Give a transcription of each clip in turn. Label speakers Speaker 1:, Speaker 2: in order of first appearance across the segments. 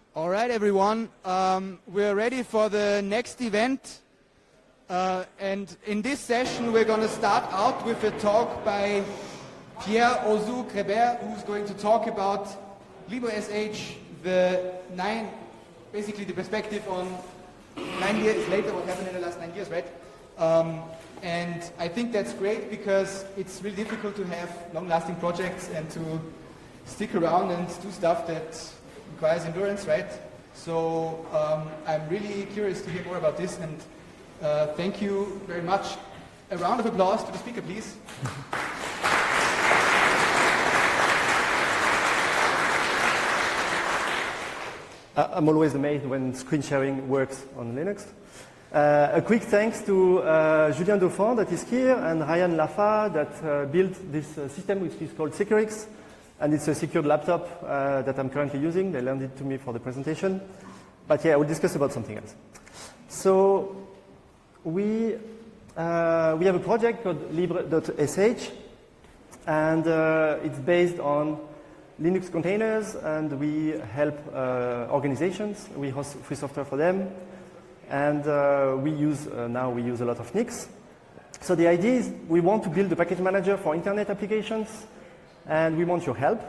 Speaker 1: All right, everyone. We're ready for the next event. And in this session, we're going to start out with a talk by Pierre Ozou-Krebert, who's going to talk about LibreSH, basically the perspective on 9 years later, what happened in the last 9 years, right? And I think that's great because it's really difficult to have long-lasting projects and to stick around and do stuff that requires endurance, right? So I'm really curious to hear more about this, and thank you very much. A round of applause to the speaker, please.
Speaker 2: I'm always amazed when screen sharing works on Linux. A quick thanks to Julien Dauphin that is here and Ryan Laffa that built this system which is called Securix, and it's a secured laptop that I'm currently using. They lent it to me for the presentation. But yeah, we'll discuss about something else. So we have a project called libre.sh, and it's based on Linux containers, and we help organizations. We host free software for them, and we use a lot of Nix. So the idea is we want to build a package manager for internet applications, and we want your help.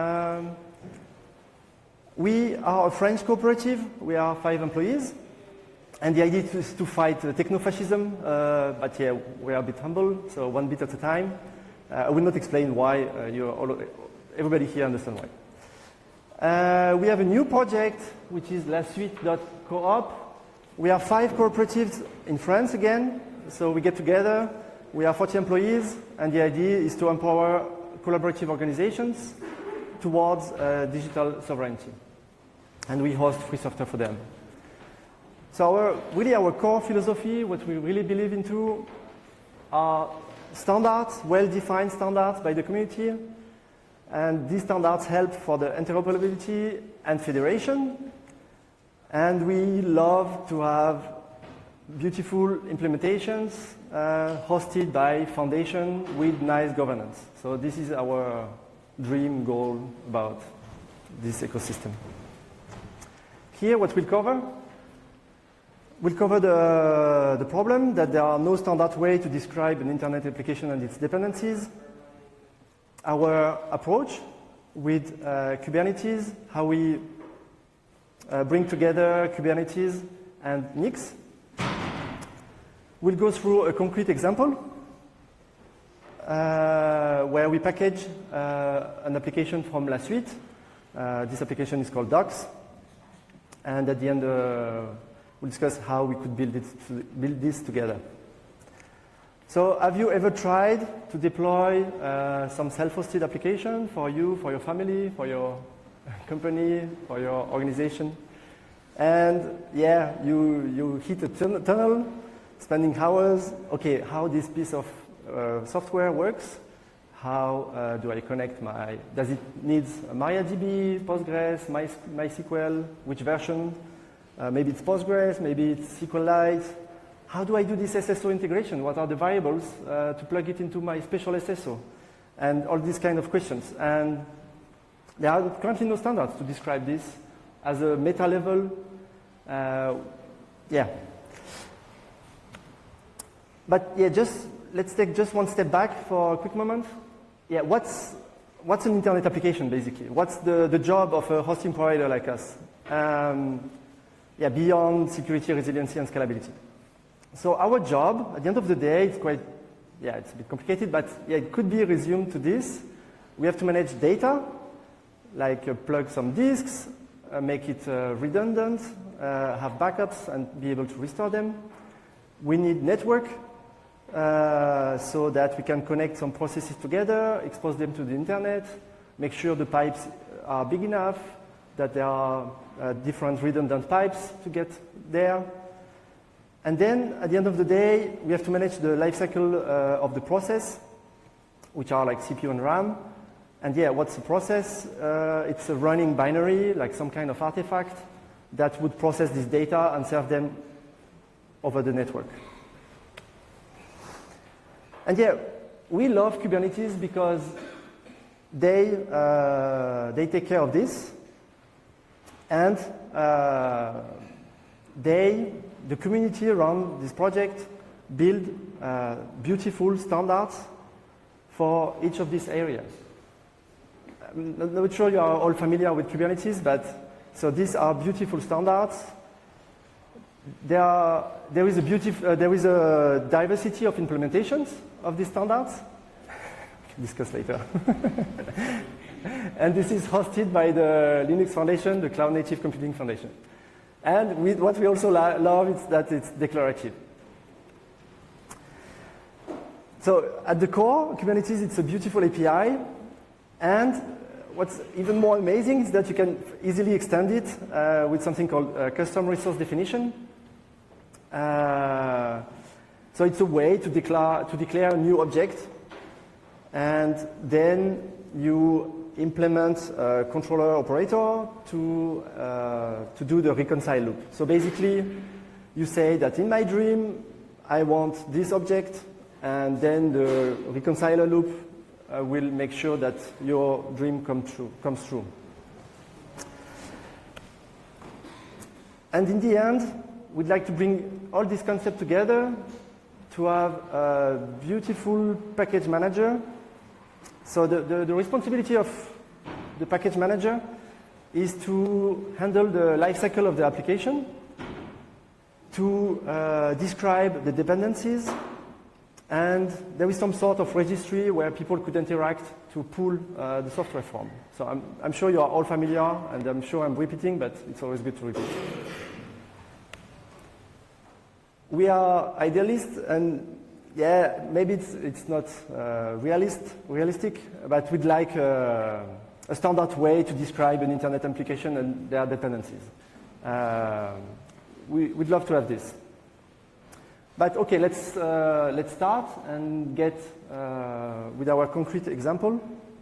Speaker 2: We are a French cooperative. We are 5 employees, and the idea is to fight techno-fascism. But yeah, we are a bit humble, so one bit at a time. I will not explain why. Everybody here understands why. We have a new project, which is lasuite.coop. We are 5 cooperatives in France again, so we get together. We are 40 employees, and the idea is to empower collaborative organizations towards digital sovereignty. And we host free software for them. So our core philosophy, what we really believe into, are standards, well-defined standards by the community. And these standards help for the interoperability and federation. And we love to have beautiful implementations hosted by foundation with nice governance. So this is our dream goal about this ecosystem. Here, what we'll cover the problem that there are no standard way to describe an internet application and its dependencies. Our approach with Kubernetes, how we bring together Kubernetes and Nix. We'll go through a concrete example where we package an application from La Suite. This application is called Docs. And at the end, we'll discuss how we could build this together. So have you ever tried to deploy some self-hosted application for you, for your family, for your company, for your organization? And yeah, you hit a tunnel, spending hours. Okay, how this piece of software works? How do I connect does it need MariaDB, Postgres, MySQL, which version? Maybe it's Postgres, maybe it's SQLite. How do I do this SSO integration? What are the variables to plug it into my special SSO? And all these kind of questions. And there are currently no standards to describe this as a meta level. Yeah. But yeah, let's take just one step back for a quick moment. Yeah, what's an internet application basically? What's the job of a hosting provider like us? Yeah, beyond security, resiliency, and scalability. So our job, at the end of the day, it's a bit complicated, but yeah, it could be resumed to this. We have to manage data, like plug some disks, make it redundant, have backups, and be able to restore them. We need network, so that we can connect some processes together, expose them to the internet, make sure the pipes are big enough, that there are different redundant pipes to get there. And then, at the end of the day, we have to manage the lifecycle of the process, which are like CPU and RAM. And yeah, what's the process? It's a running binary, like some kind of artifact that would process this data and serve them over the network. And yeah, we love Kubernetes because they take care of this. And the community around this project build beautiful standards for each of these areas. I'm not sure you are all familiar with Kubernetes, but so these are beautiful standards. There is a diversity of implementations of these standards. We can discuss later. And this is hosted by the Linux Foundation, the Cloud Native Computing Foundation. And what we also love is that it's declarative. So at the core, Kubernetes, it's a beautiful API. And what's even more amazing is that you can easily extend it with something called custom resource definition. So it's a way to declare a new object, and then you implement a controller operator to do the reconcile loop. So basically, you say that in my dream, I want this object, and then the reconciler loop will make sure that your dream comes true. And in the end, we'd like to bring all these concepts together to have a beautiful package manager. So the responsibility of the package manager is to handle the lifecycle of the application, to describe the dependencies, and there is some sort of registry where people could interact to pull the software from. So I'm sure you are all familiar, and I'm sure I'm repeating, but it's always good to repeat. We are idealists, and yeah, maybe it's not realistic, but we'd like a standard way to describe an internet application and their dependencies. We'd love to have this. But okay, let's start and get with our concrete example.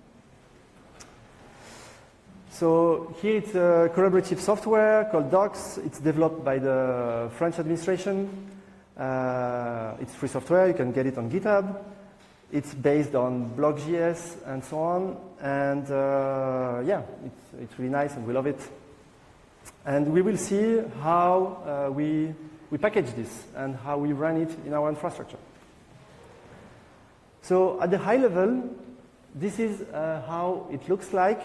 Speaker 2: So here it's a collaborative software called Docs. It's developed by the French administration. It's free software, you can get it on GitHub. It's based on Blog.js and so on. And yeah, it's really nice and we love it. And we will see how we package this and how we run it in our infrastructure. So at the high level, this is how it looks like.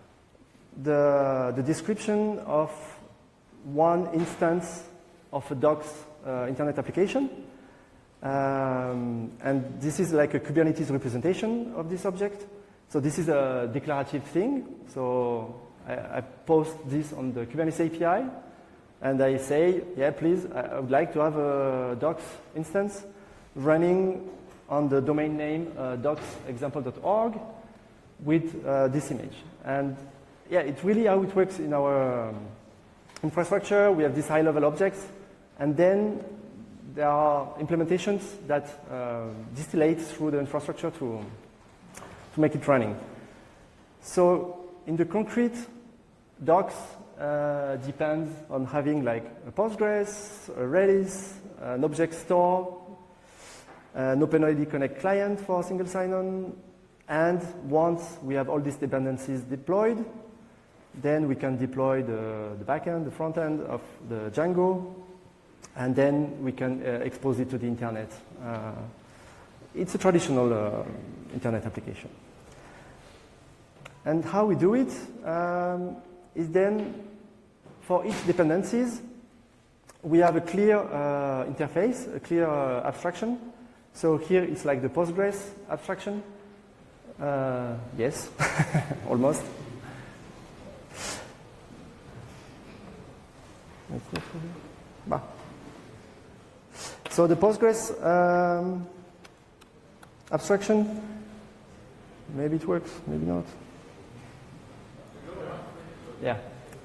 Speaker 2: The description of one instance of a Docs internet application. And this is like a Kubernetes representation of this object. So this is a declarative thing. So I post this on the Kubernetes API. And I say, yeah, please, I would like to have a Docs instance running on the domain name docsexample.org with this image. And yeah, it's really how it works in our infrastructure. We have these high-level objects, and then there are implementations that distillate through the infrastructure to make it running. So in the concrete, Docs depends on having like a Postgres, a Redis, an object store, an OpenID Connect client for single sign-on, and once we have all these dependencies deployed, then we can deploy the backend, the front end of the Django, and then we can expose it to the internet. It's a traditional internet application. And how we do it is then, for each dependencies, we have a clear interface, a clear abstraction. So here it's like the Postgres abstraction. Yes, almost. So the Postgres abstraction, maybe it works, maybe not. Yeah.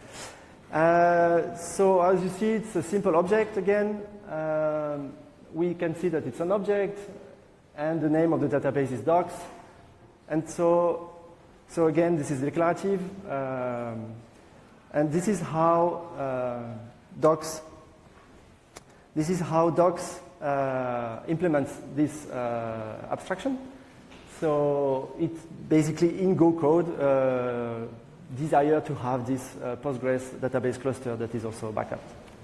Speaker 2: So as you see, it's a simple object again. We can see that it's an object, and the name of the database is Docs. And so again, this is declarative, and this is how Docs implements this abstraction. So it's basically in Go code desire to have this Postgres database cluster that is also backed.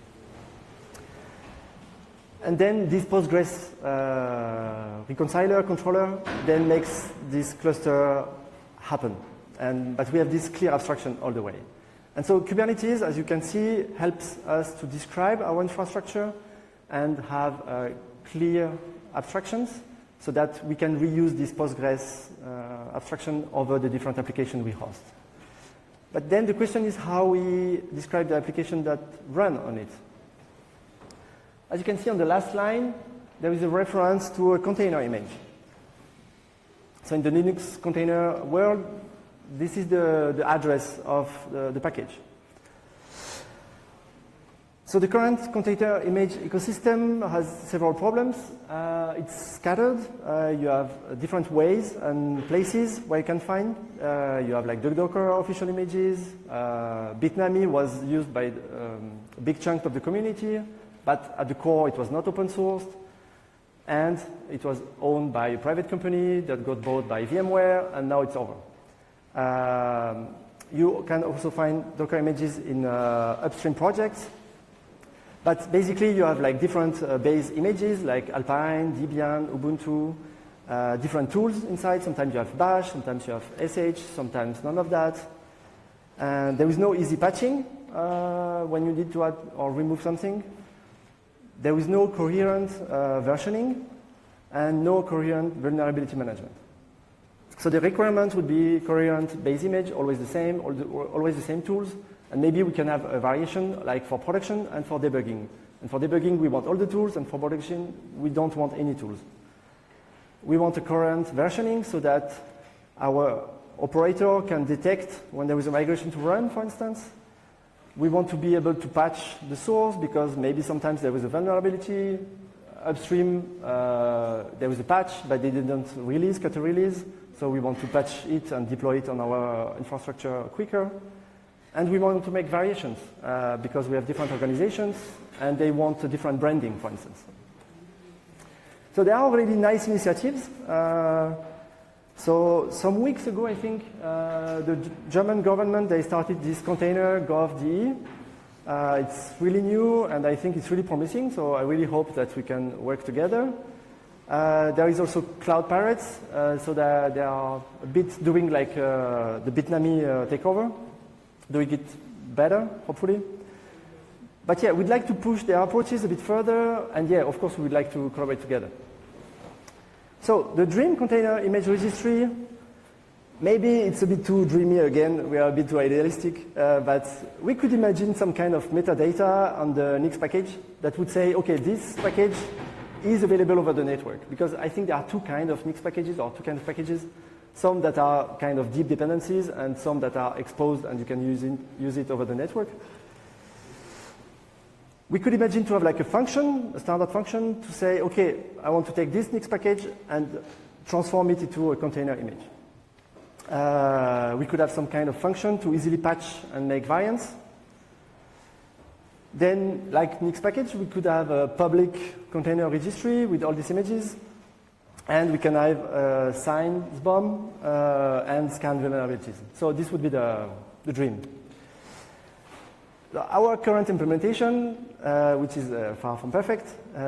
Speaker 2: And then this Postgres reconciler controller then makes this cluster happen. But we have this clear abstraction all the way. And so Kubernetes, as you can see, helps us to describe our infrastructure and have clear abstractions so that we can reuse this Postgres abstraction over the different applications we host. But then the question is how we describe the application that run on it. As you can see on the last line, there is a reference to a container image. So in the Linux container world, this is the address of the package. So the current container image ecosystem has several problems. It's scattered. You have different ways and places where you can find. You have like the Docker official images. Bitnami was used by a big chunk of the community, but at the core it was not open sourced. And it was owned by a private company that got bought by VMware, and now it's over. You can also find Docker images in upstream projects. But basically, you have like different base images like Alpine, Debian, Ubuntu, different tools inside. Sometimes you have Bash, sometimes you have SH, sometimes none of that. And there is no easy patching when you need to add or remove something. There is no coherent versioning and no coherent vulnerability management. So the requirement would be coherent base image, always the same, always the same tools. And maybe we can have a variation like for production and for debugging. And for debugging, we want all the tools, and for production, we don't want any tools. We want a current versioning so that our operator can detect when there is a migration to run, for instance. We want to be able to patch the source because maybe sometimes there was a vulnerability. Upstream, there was a patch, but they didn't release, cut a release. So we want to patch it and deploy it on our infrastructure quicker. And we want to make variations because we have different organizations and they want a different branding, for instance. So there are already nice initiatives. So some weeks ago, I think, the German government, they started this container gov.de. It's really new and I think it's really promising. So I really hope that we can work together. There is also Cloud Pirates. So they are a bit doing like the Bitnami takeover. Doing it better, hopefully. But yeah, we'd like to push their approaches a bit further, and yeah, of course, we would like to collaborate together. So the Dream Container Image Registry, maybe it's a bit too dreamy again, we are a bit too idealistic, but we could imagine some kind of metadata on the Nix package that would say, okay, this package is available over the network, because I think there are two kinds of Nix packages, or two kinds of packages. Some that are kind of deep dependencies and some that are exposed and you can use it over the network. We could imagine to have like a function, a standard function, to say, okay, I want to take this Nix package and transform it into a container image. We could have some kind of function to easily patch and make variants. Then, like Nix package, we could have a public container registry with all these images. And we can have sign SBOM and scan vulnerabilities. So this would be the dream. Our current implementation, which is far from perfect,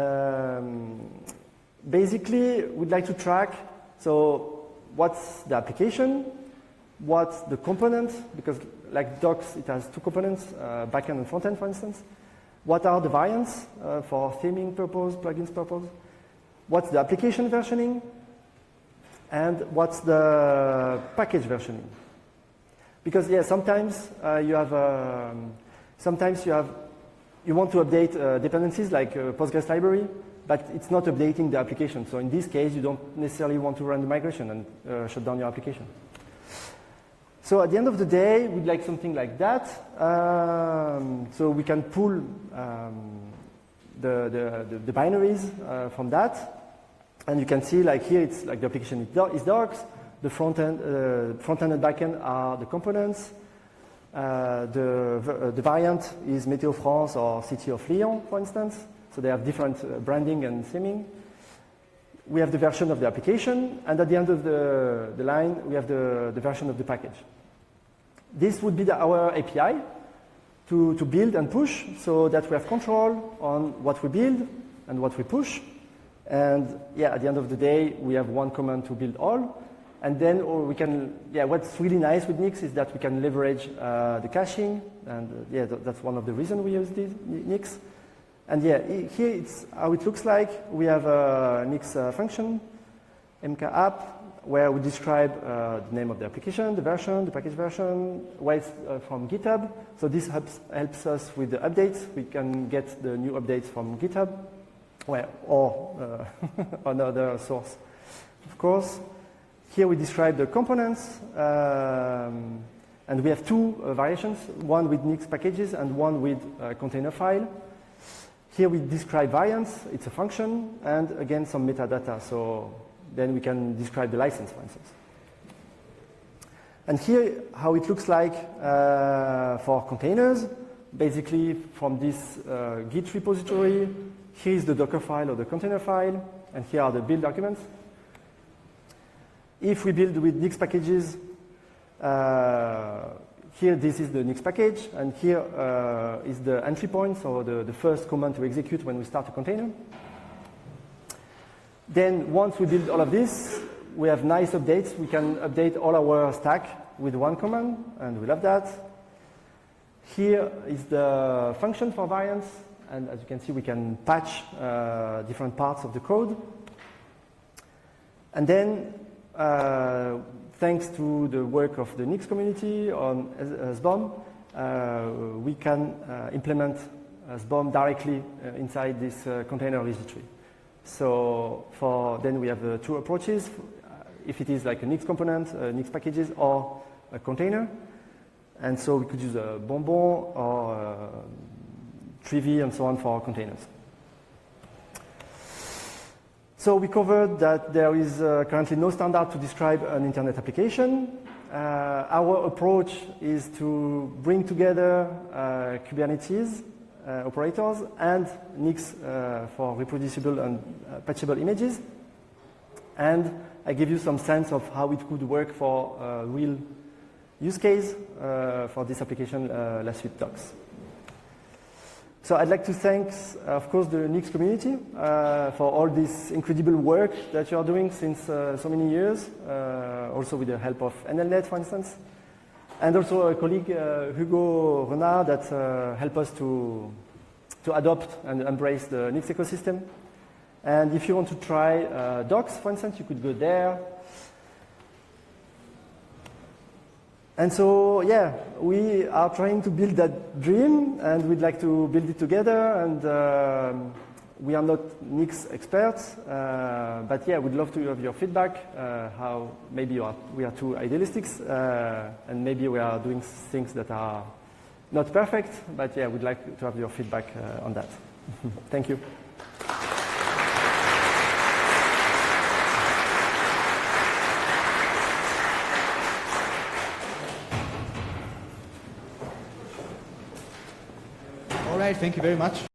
Speaker 2: basically we'd like to track, so what's the application, what's the component, because like Docs, it has two components, backend and frontend, for instance. What are the variants for theming purpose, plugins purpose? What's the application versioning, and what's the package versioning? Because yeah, sometimes you want to update dependencies like Postgres library, but it's not updating the application. So in this case, you don't necessarily want to run the migration and shut down your application. So at the end of the day, we'd like something like that. So we can pull the binaries from that. And you can see like here, it's like the application is docs. The front end and backend are the components. The variant is Météo France or City of Lyon, for instance. So they have different branding and theming. We have the version of the application, and at the end of the line, we have the version of the package. This would be our API to build and push so that we have control on what we build and what we push. And yeah, at the end of the day, we have one command to build all. And then we can, what's really nice with Nix is that we can leverage the caching. And that's one of the reasons we use Nix. And yeah, here it's how it looks like. We have a Nix function, mk app, where we describe the name of the application, the version, the package version, where it's from GitHub. So this helps us with the updates. We can get the new updates from GitHub, or another source, of course. Here we describe the components, and we have two variations, one with Nix packages and one with a container file. Here we describe variants, it's a function, and again some metadata, so then we can describe the license, for instance. And here, how it looks like for containers, basically from this Git repository, here is the Docker file or the container file, and here are the build documents. If we build with Nix packages, here this is the Nix package, and here is the entry point, so the first command to execute when we start a container. Then once we build all of this, we have nice updates. We can update all our stack with one command, and we love that. Here is the function for variants, and as you can see, we can patch different parts of the code. And then, thanks to the work of the Nix community on SBOM, we can implement SBOM directly inside this container registry. So then we have two approaches. If it is like a Nix component, Nix packages, or a container. And so we could use a Bonbon or Trivy and so on for containers. So we covered that there is currently no standard to describe an internet application. Our approach is to bring together Kubernetes operators and Nix for reproducible and patchable images. And I give you some sense of how it could work for a real use case for this application last week docs. So I'd like to thank, of course, the Nix community for all this incredible work that you are doing since so many years, also with the help of NLNet, for instance. And also a colleague, Hugo Renard, that helped us to adopt and embrace the Nix ecosystem. And if you want to try Docs, for instance, you could go there. And so, yeah, we are trying to build that dream, and we'd like to build it together. And we are not Nix experts, but yeah, we'd love to have your feedback. How maybe we are too idealistic, and maybe we are doing things that are not perfect. But yeah, we'd like to have your feedback on that. Thank you.
Speaker 1: All right, thank you very much.